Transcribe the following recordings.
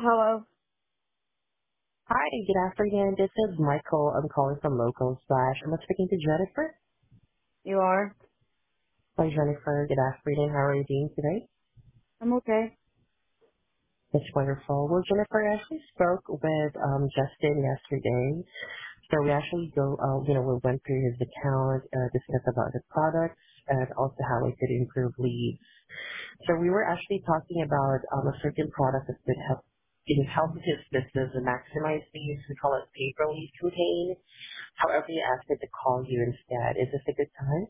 Hello. Hi, good afternoon. This is Michael. I'm calling from Local Slash. I'm speaking to Jennifer. You are? Hi, Jennifer. Good afternoon. How are you doing today? I'm okay. That's wonderful. Well, Jennifer, I actually spoke with Justin yesterday. So we actually we went through his account, discussed about the products, and also how we could improve leads. So we were actually talking about a certain product that could help his business and maximize leads. We call it pay-per lead campaign. However, you asked me to call you instead. Is this a good time?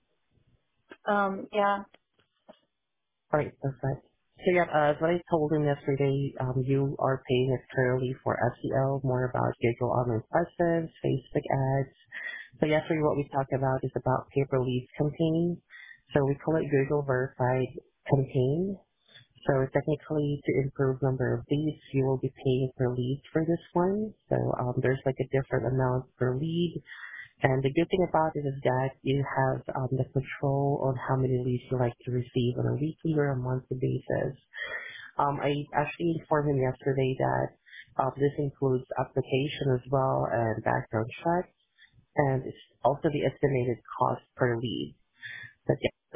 Yeah. All right, perfect. So yeah, as what I told him yesterday, you are paying us currently for SEO, more about Google online presence, Facebook ads. So yesterday what we talked about is about pay-per-lead campaign. So we call it Google Verified Campaign. So technically, to improve number of leads, you will be paying per lead for this one. So there's like a different amount per lead. And the good thing about it is that you have the control on how many leads you like to receive on a weekly or a monthly basis. I actually informed him yesterday that this includes application as well and background check, and it's also the estimated cost per lead. That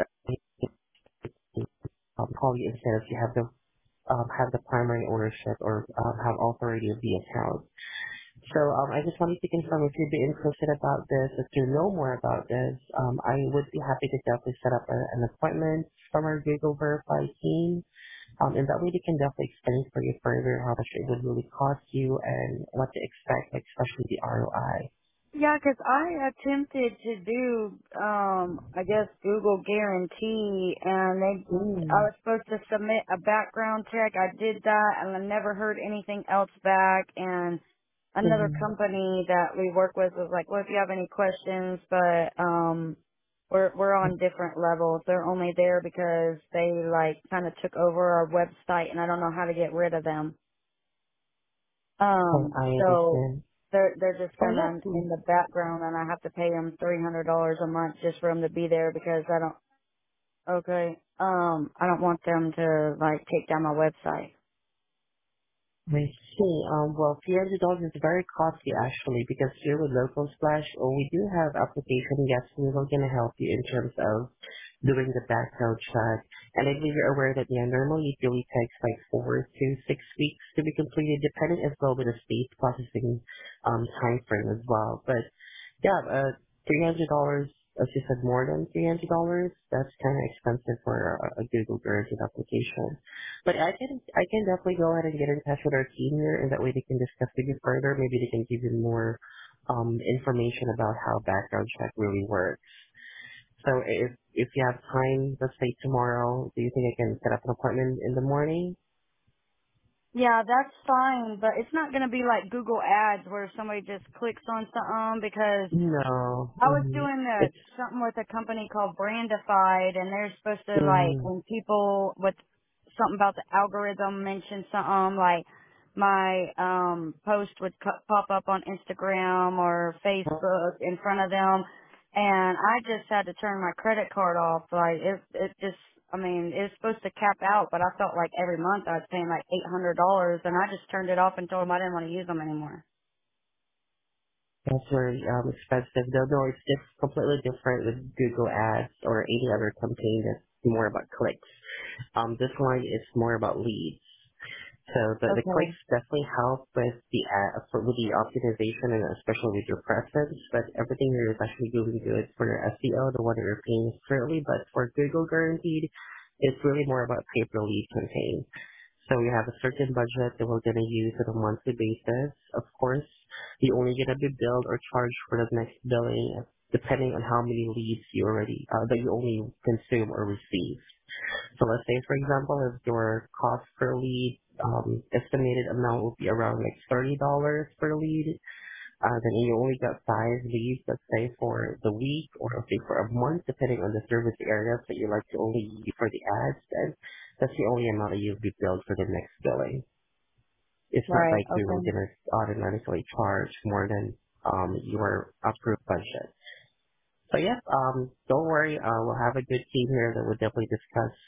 call you instead if you have the primary ownership or have authority of the account. So I just wanted to confirm if you'd be interested about this, if you know more about this, I would be happy to definitely set up an appointment from our Google Verify team. And that way they can definitely explain for you further how much it would really cost you and what to expect, like especially the ROI. Yeah, 'cause I attempted to do, I guess Google Guarantee, and I Mm. was supposed to submit a background check. I did that, and I never heard anything else back. And another Mm-hmm. company that we work with was like, "Well, if you have any questions, but we're on different levels. They're only there because they like kind of took over our website, and I don't know how to get rid of them." Okay, I So understand. they're just Oh kind yeah. of in the background, and I have to pay them $300 a month just for them to be there because I don't. Okay. I don't want them to like take down my website. I see. Well, $300 is very costly actually because here with Local Splash, we do have application. Yes, we are going to help you in terms of doing the background check. And I believe you're aware that normally it really takes like 4 to 6 weeks to be completed, depending as well with the state processing time frame as well. But yeah, $300, as you said, more than $300. That's kind of expensive for a Google Guaranteed application. But I can definitely go ahead and get in touch with our team here, and that way they can discuss with you further. Maybe they can give you more information about how background check really works. So if you have time, let's say tomorrow, do you think I can set up an appointment in the morning? Yeah, that's fine, but it's not going to be like Google Ads where somebody just clicks on something because No. I was doing It's something with a company called Brandified, and they're supposed to like mm, when people with something about the algorithm mention something like my post would pop up on Instagram or Facebook in front of them, and I just had to turn my credit card off. Like it just. I mean, it was supposed to cap out, but I felt like every month I was paying like $800, and I just turned it off and told them I didn't want to use them anymore. that's very expensive. No, it's just completely different with Google Ads or any other campaign that's more about clicks. This one is more about leads. So the Okay. clicks definitely help with with the optimization and especially with your presence, but everything here is actually doing good for your SEO, the one that you're paying currently. But for Google Guaranteed, it's really more about pay-per-lead campaign. So we have a certain budget that we're going to use on a monthly basis. Of course, you only going to be billed or charged for the next billing depending on how many leads you already that you only consume or receive. So let's say, for example, if your cost per lead estimated amount will be around like $30 per lead, then you only got 5 leads, let's say, for the week or let's say for a month, depending on the service areas that you like to only use for the ads, then that's the only amount that you'll be billed for the next billing. It's not Right. like we will Okay. gonna automatically charge more than your approved budget. So yeah, don't worry, we'll have a good team here that will definitely discuss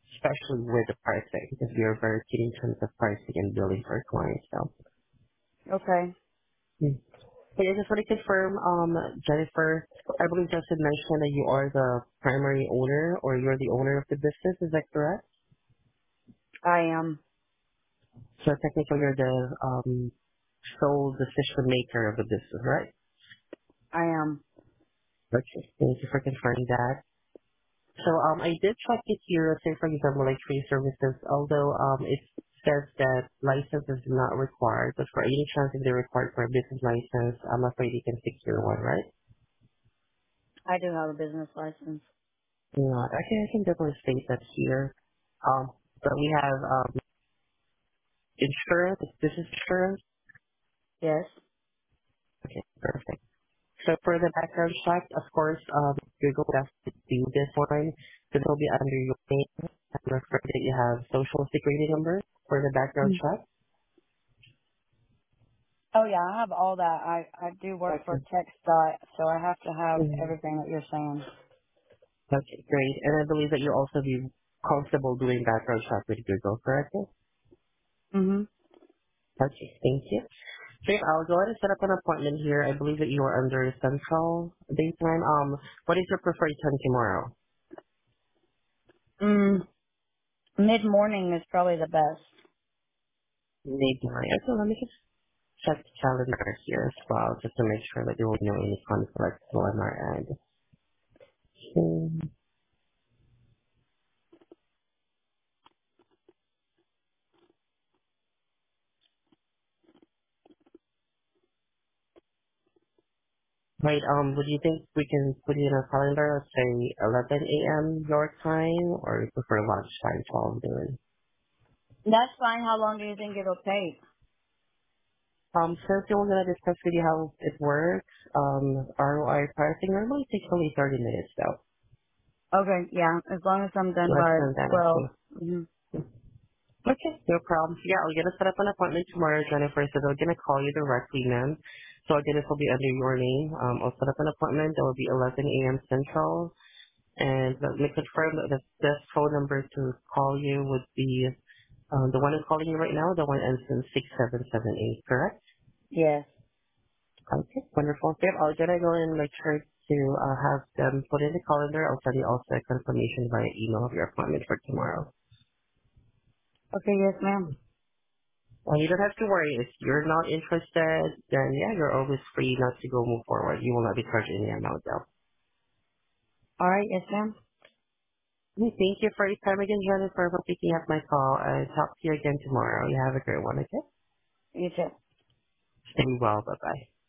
especially with the pricing, because we are very keen in terms of pricing and billing for our clients. So, Okay. hey, I just want to confirm, Jennifer, I believe Justin mentioned that you are the primary owner or you're the owner of the business. Is that correct? I am. So technically you're the sole decision maker of the business, right? I am. Okay. Thank you for confirming that. So I did check it here, say for example, like tree services, although it says that license is not required, but for any chance if they're required for a business license, I'm afraid you can secure one, right? I do have a business license. Yeah, actually, I can definitely state that here. But we have insurance, business insurance. Yes. Okay, perfect. So for the background check, of course, Google has to do this one. This will be under your name. I'm afraid that you have social security number for the background Mm. check. Oh yeah, I have all that. I do work for Okay. TechStot, so I have to have Mhm. everything that you're saying. Okay, great. And I believe that you'll also be comfortable doing background check with Google, correct? Mhm. Okay, thank you. Okay, I'll go ahead and set up an appointment here. I believe that you are under Central Daytime. What is your preferred time tomorrow? Mid morning is probably the best. Midnight. Okay, let me just check the calendar here as well, just to make sure that there will be no any conflicts on our end. Right, would you think we can put it in our calendar, let's say 11 a.m. your time, or you prefer lunchtime, 12 noon? That's fine. How long do you think it'll take? Since we're going to discuss with you how it works, ROI pricing normally takes only 30 minutes though. Okay, yeah. As long as I'm done Less by than that, 12. okay. Mm-hmm. Okay, no problem. So, yeah, I'll get to set up an appointment tomorrow, Jennifer. So they're going to call you directly, ma'am. So again, this will be under your name. I'll set up an appointment. That will be 11 a.m. Central. And let me confirm that the best phone number to call you would be the one I'm calling you right now, the one ends in 6778, correct? Yes. Okay, wonderful. Yep, I'll get to go and make sure to have them put in the calendar. I'll send you also a confirmation via email of your appointment for tomorrow. Okay, yes, ma'am. Well, you don't have to worry. If you're not interested, then yeah, you're always free not to go move forward. You will not be charged any amount though. All right, yes, ma'am. Okay, thank you for your time again, Jennifer, for picking up my call. And talk to you again tomorrow. You have a great one, okay? You too. Stay well. Bye-bye.